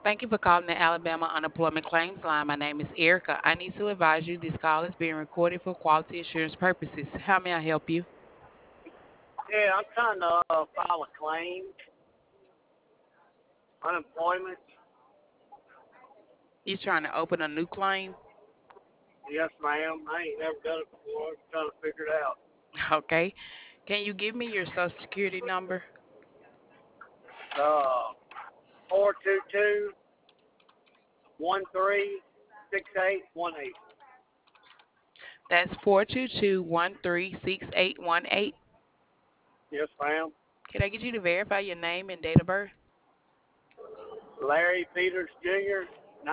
Thank you for calling the Alabama Unemployment Claims Line. My name is Erica. I need to advise you this call is being recorded for quality assurance purposes. How may I help you? Yeah, I'm trying to file a claim, unemployment. You trying to open a new claim? Yes, ma'am. I ain't never done it before. I'm trying to figure it out. Okay. Can you give me your social security number? Uh, 422-136818. That's 422-136818. Yes, ma'am. Can I get you to verify your name and date of birth? Larry Peters Jr.,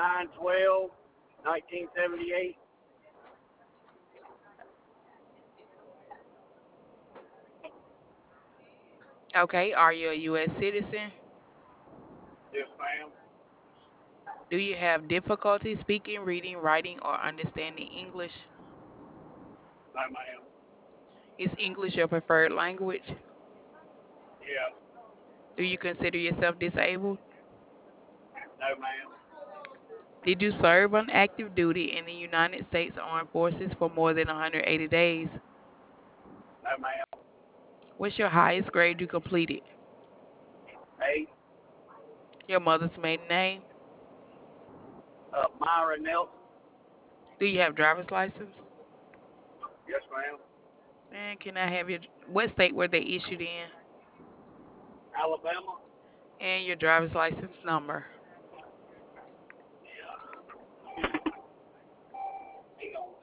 9/12/1978. Okay. Are you a U.S. citizen? Yes, ma'am. Do you have difficulty speaking, reading, writing, or understanding English? No, ma'am. Is English your preferred language? Yeah. Do you consider yourself disabled? No, ma'am. Did you serve on active duty in the United States Armed Forces for more than 180 days? No, ma'am. What's your highest grade you completed? 8. Your mother's maiden name? Myra Nelson. Do you have driver's license? Yes, ma'am. And can I have what state were they issued in? Alabama. And your driver's license number. Yeah. Hang on.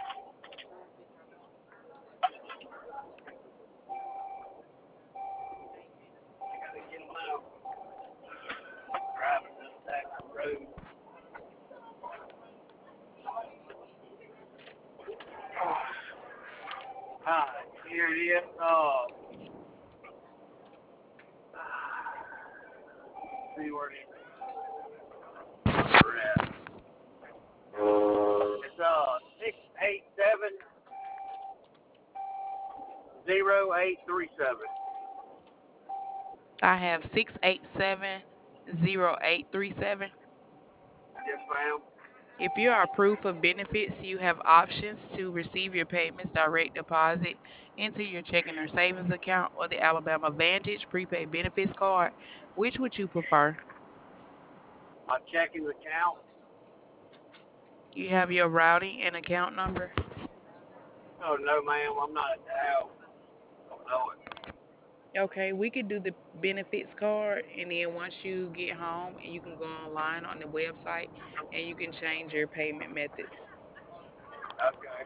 I gotta get them out. Driving this back road. Hi, here it is. See where it is. It's 687-0837. I have 687-0837. Yes, ma'am. If you are proof of benefits, you have options to receive your payments direct deposit into your checking or savings account or the Alabama Vantage prepaid benefits card. Which would you prefer? My checking account. You have your routing and account number. Oh no, ma'am. I'm not at the house. Don't know it. Okay, we could do the benefits card, and then once you get home, and you can go online on the website and you can change your payment methods. Okay.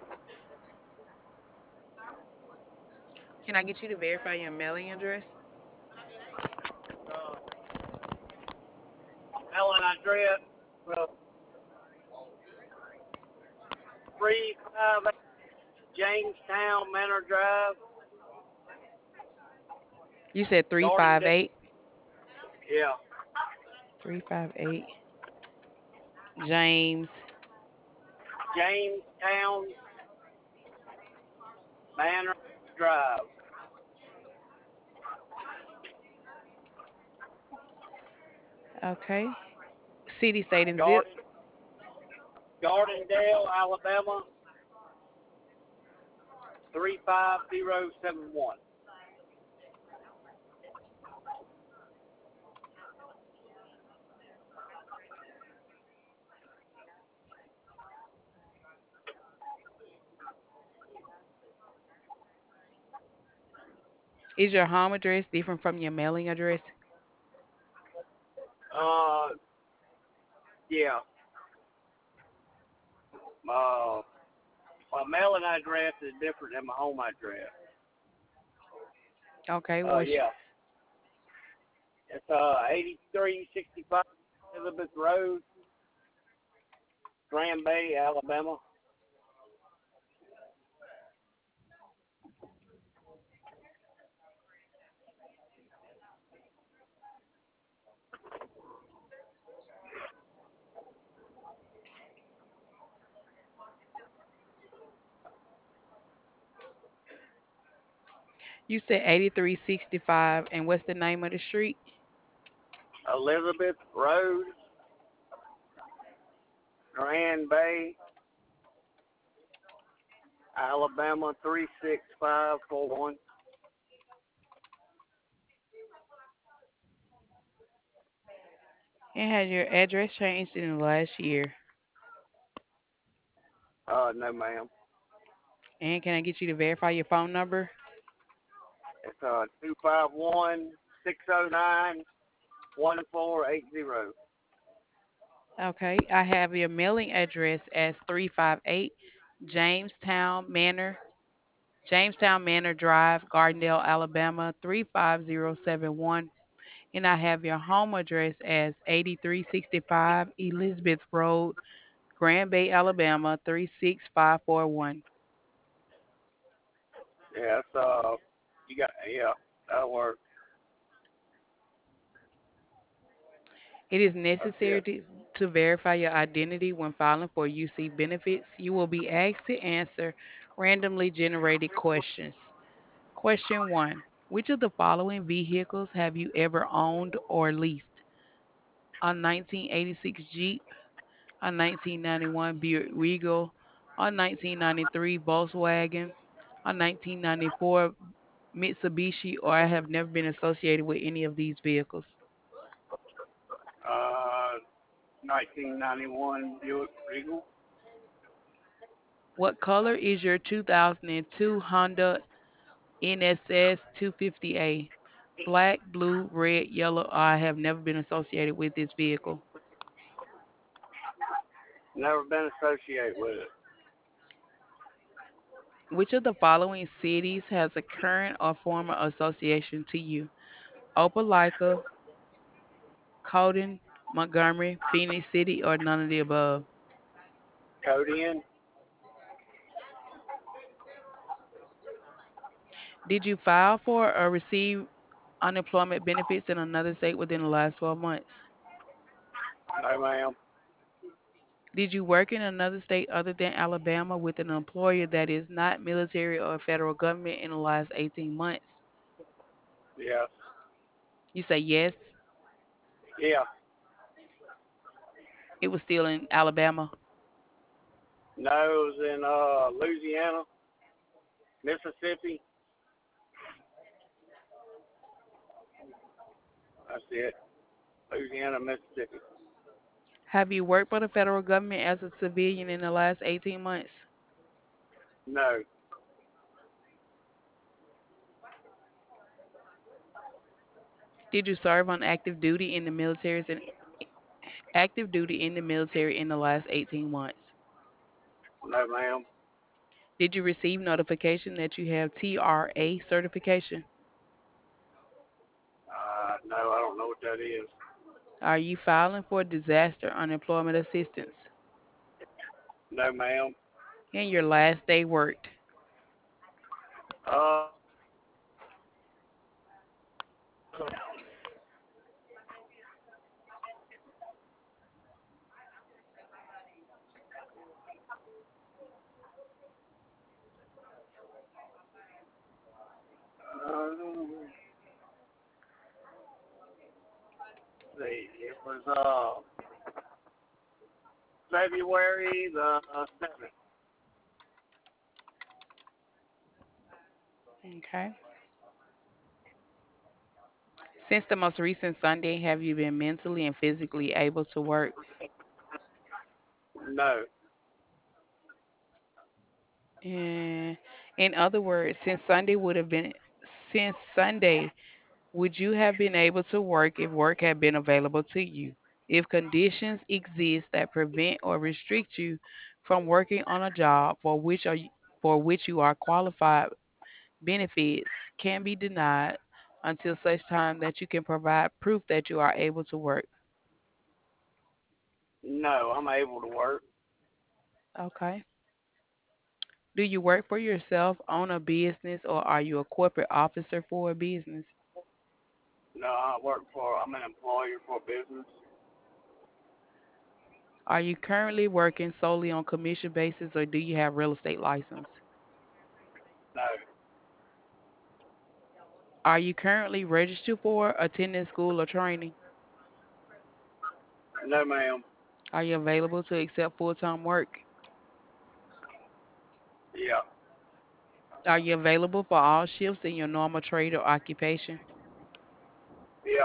Can I get you to verify your mailing address? Uh, Ellen address. Well, 358 Jamestown Manor Drive, You said Gardendale. 358. Yeah, 358 James. Jamestown Manor Drive, Okay. City, state, and zip. Garden, Gardendale, Alabama 35071. Is your home address different from your mailing address? Uh, yeah. Uh, my mailing address is different than my home address. Okay. Yeah. It's 8365 Elizabeth Road, Grand Bay, Alabama. You said 8365, and what's the name of the street? Elizabeth Road, Grand Bay, Alabama 36541. And has your address changed in the last year? No, ma'am. And can I get you to verify your phone number? It's 251-609-1480. Okay. I have your mailing address as 358 Jamestown Manor, Jamestown Manor Drive, Gardendale, Alabama 35071. And I have your home address as 8365 Elizabeth Road, Grand Bay, Alabama 36541. Yeah, you got, yeah, that'll work. It is That's necessary it. to verify your identity when filing for UC benefits. You will be asked to answer randomly generated questions. Question 1. Which of the following vehicles have you ever owned or leased? A 1986 Jeep, a 1991 Buick Regal, a 1993 Volkswagen, a 1994 Mitsubishi, or I have never been associated with any of these vehicles. 1991 Buick Regal. What color is your 2002 Honda NSS 250A? Black, blue, red, yellow. I have never been associated with this vehicle. Never been associated with it. Which of the following cities has a current or former association to you? Opelika, Colden, Montgomery, Phoenix City, or none of the above? Codian. Did you file for or receive unemployment benefits in another state within the last 12 months? No, ma'am. Did you work in another state other than Alabama with an employer that is not military or federal government in the last 18 months? Yes. You say yes. Yeah. It was still in Alabama. No, it was in Louisiana, Mississippi. That's it. Louisiana, Mississippi. Have you worked for the federal government as a civilian in the last 18 months? No. Did you serve on active duty in the military in the last 18 months? No, ma'am. Did you receive notification that you have TRA certification? No, I don't know what that is. Are you filing for disaster unemployment assistance? No, ma'am. And your last day worked. Uh, see, it was February the 7th. Okay. Since the most recent Sunday, have you been mentally and physically able to work? No, And in other words, since Sunday, would you have been able to work if work had been available to you? If conditions exist that prevent or restrict you from working on a job for which you are qualified, benefits can be denied until such time that you can provide proof that you are able to work. no, I'm able to work. Okay. Do you work for yourself, own a business, or are you a corporate officer for a business? No, I'm an employer for business. Are you currently working solely on commission basis or do you have real estate license? No, Are you currently registered for attending school or training? no, ma'am. Are you available to accept full-time work? Yeah. Are you available for all shifts in your normal trade or occupation? Yeah.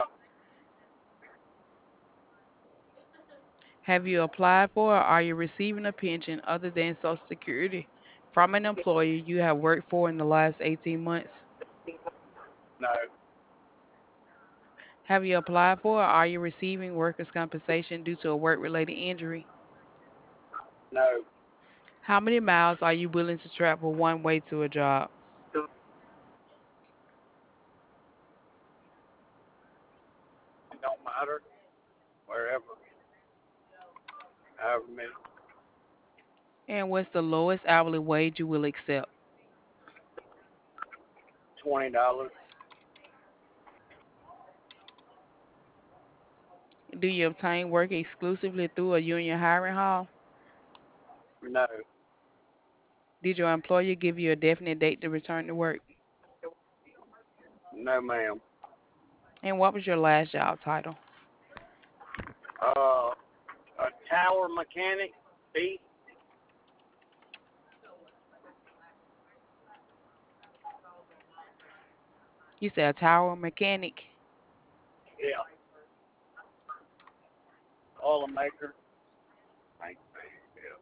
Have you applied for or are you receiving a pension other than Social Security from an employer you have worked for in the last 18 months? No. Have you applied for or are you receiving workers' compensation due to a work-related injury? No. How many miles are you willing to travel one way to a job? It don't matter. Wherever. However many. And what's the lowest hourly wage you will accept? $20. Do you obtain work exclusively through a union hiring hall? No. Did your employer give you a definite date to return to work? No, ma'am. And what was your last job title? Uh, a tower mechanic. B. You said a tower mechanic. Yeah. Oil maker. Thank you. Yeah.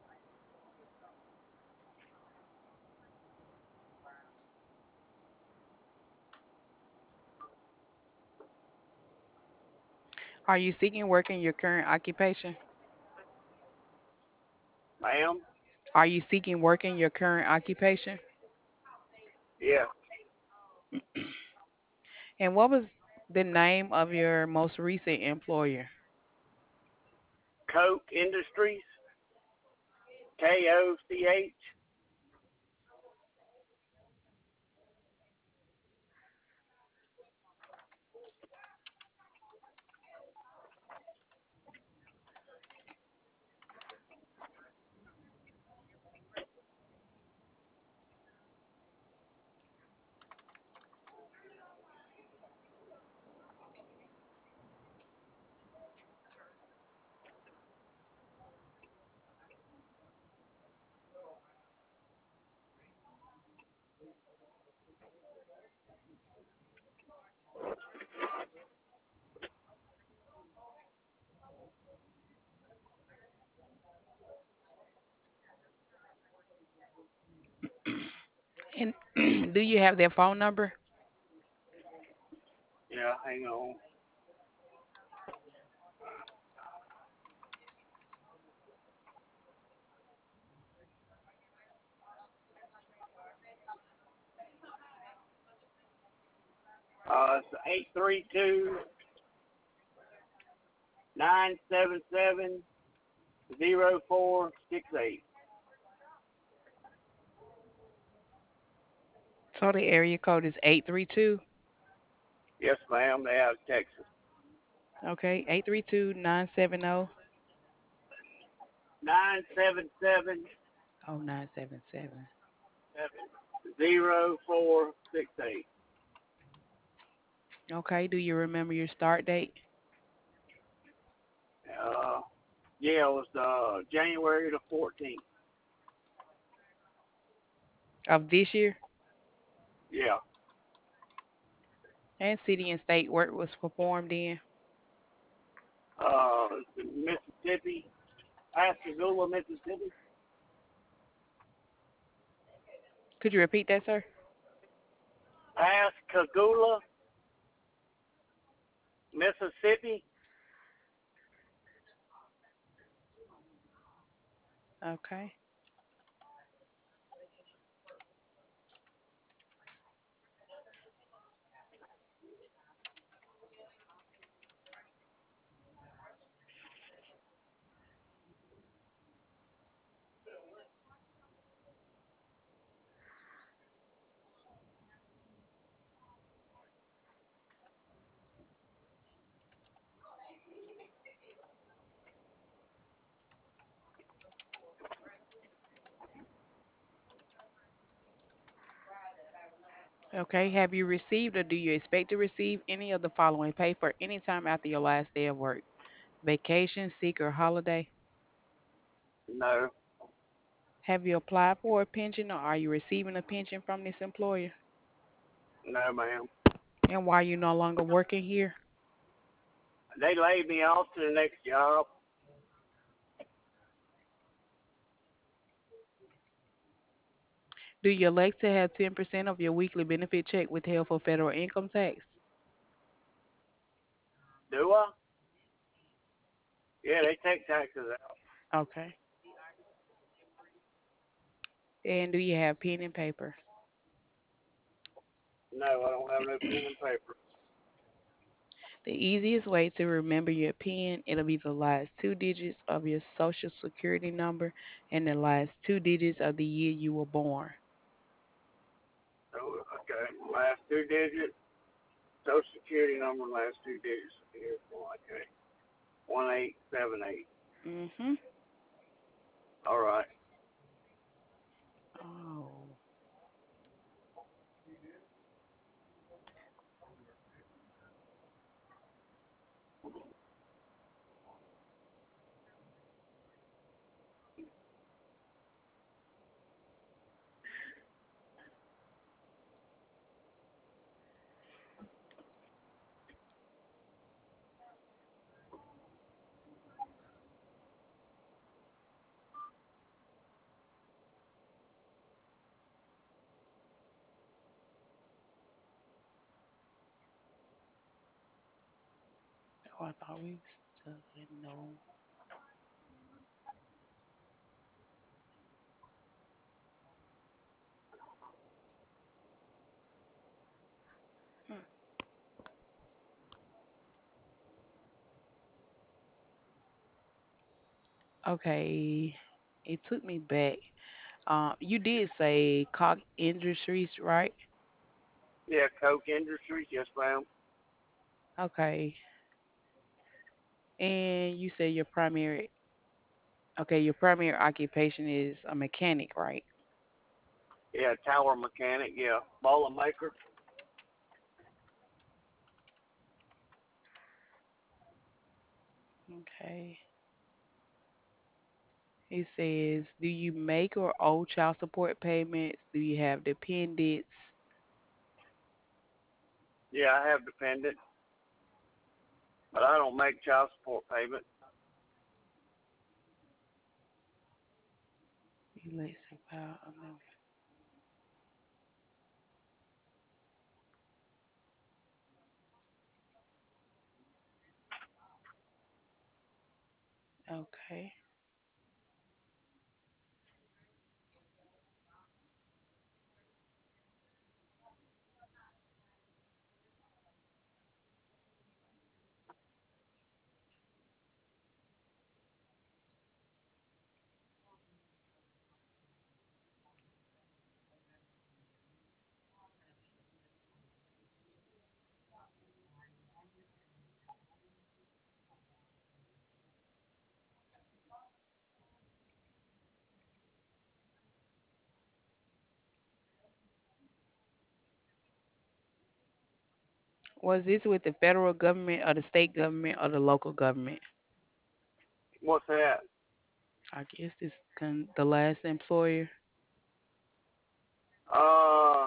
Are you seeking work in your current occupation? Ma'am. Are you seeking work in your current occupation? Yeah. And what was the name of your most recent employer? Coke Industries. KOCH. And do you have their phone number? Yeah. Hang on. 832-977-0468. So the area code is 832. Yes, ma'am. They out of Texas. Okay, 832-970. 977 Oh, 977. 0468. Okay, do you remember your start date Uh, yeah, it was January the 14th. of this year? Yeah. And city and state work was performed in? Mississippi, Pascagoula, Mississippi. Could you repeat that, sir? Pascagoula, Mississippi. Okay. Okay. Have you received or do you expect to receive any of the following pay for any time after your last day of work? Vacation, sick, or holiday? No, Have you applied for a pension or are you receiving a pension from this employer? no, ma'am. And why are you no longer working here? They laid me off to the next job. Do you elect to have 10% of your weekly benefit check withheld for federal income tax? Do I? Yeah, they take taxes out. Okay. And do you have pen and paper? No, I don't have no pen and paper. The easiest way to remember your PIN, it'll be the last two digits of your social security number and the last two digits of the year you were born. Oh, okay. Last two digits. Social Security number, last two digits. Here's one. Okay. 1878. Mhm. All right. Oh. Oh, I thought we still didn't know. Hmm. Okay. It took me back. You did say Cock Industries, right? Yeah, Coke Industries. Yes, ma'am. Okay. And you said your primary occupation is a mechanic, right? Yeah, tower mechanic. Yeah, boiler maker. Okay. It says, do you make or owe child support payments? Do you have dependents? Yeah, I have dependent, but I don't make child support payment. Let's see about okay. Was this with the federal government or the state government or the local government? What's that? I guess the last employer. Uh,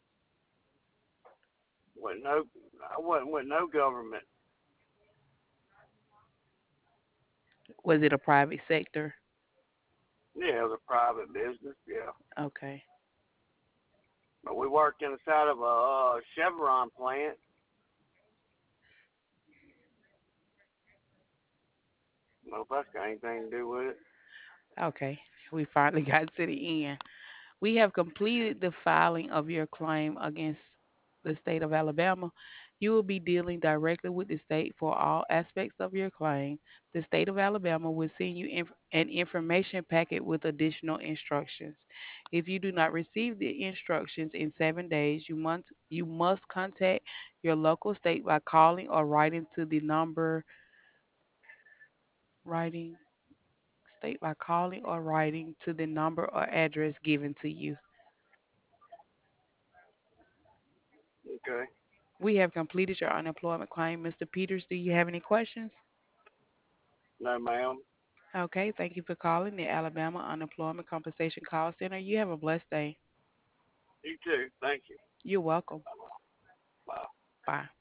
with no, I wasn't with no government. Was it a private sector? Yeah, it was a private business. Yeah, Okay. but we worked inside of a Chevron plant. No, if that's got anything to do with it. Okay. We finally got to the end. We have completed the filing of your claim against the state of Alabama. You will be dealing directly with the state for all aspects of your claim. The state of Alabama will send you an information packet with additional instructions. If you do not receive the instructions in 7 days, you must contact your local state by calling or writing writing to the number or address given to you. Okay. We have completed your unemployment claim. Mr. Peters, do you have any questions? No, ma'am. Okay, thank you for calling the Alabama Unemployment Compensation Call Center. You have a blessed day. You too. Thank you. You're welcome. Bye. Bye.